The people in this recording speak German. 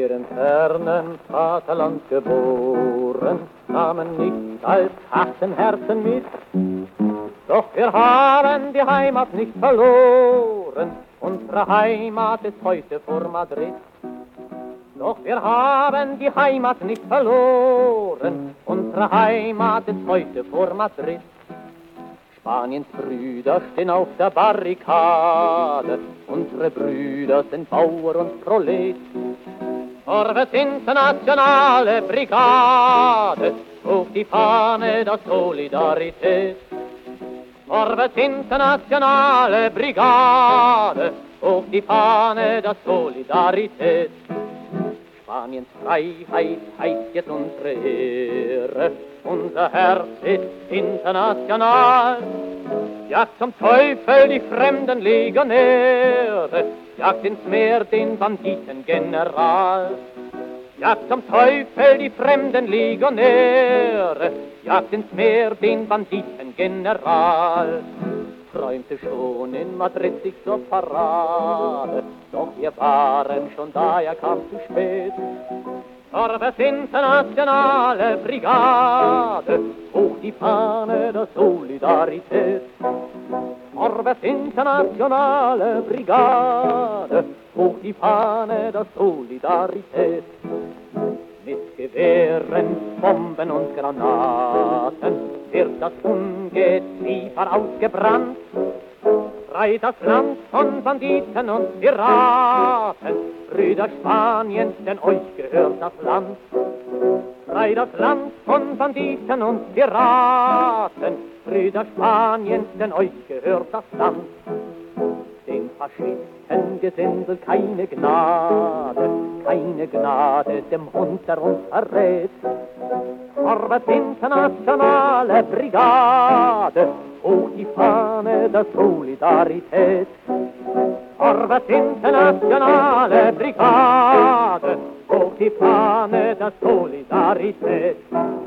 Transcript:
wir im fernen Vaterland geboren, nahmen nicht als harten Herzen mit. Doch wir haben die Heimat nicht verloren, unsere Heimat ist heute vor Madrid. Doch wir haben die Heimat nicht verloren, unsere Heimat ist heute vor Madrid. Spaniens Brüder stehen auf der Barrikade, unsere Brüder sind Bauer und Prolet. Vorwärts internationale Brigade, hoch die Fahne der Solidarität. Vorwärts internationale Brigade, hoch die Fahne der Solidarität. Spaniens Freiheit heißt jetzt unsere Ehre, unser Herz ist international. Jagt zum Teufel die fremden Legionäre, jagt ins Meer den Banditengeneral. Jagt zum Teufel die fremden Legionäre, jagt ins Meer den Banditengeneral. Träumte schon in Madrid sich zur Parade, doch wir waren schon da, er kam zu spät. Vorwärts internationale Brigade, hoch die Fahne der Solidarität. Vorwärts internationale Brigade, hoch die Fahne der Solidarität. Mit Gewehren, Bomben und Granaten wird das Ungeziefer ausgebrannt. Frei das Land von Banditen und Piraten, Brüder Spaniens, denn euch gehört das Land. Frei das Land von Banditen und Piraten, Brüder Spaniens, denn euch gehört das Land. Den Faschisten-Gesindel keine Gnade, dem Hund, der uns verrät. Vorwärts internationale Brigade, hoch die Fahne der Solidarität. Vorwärts internationale Brigade, hoch die Fahne der Solidarität.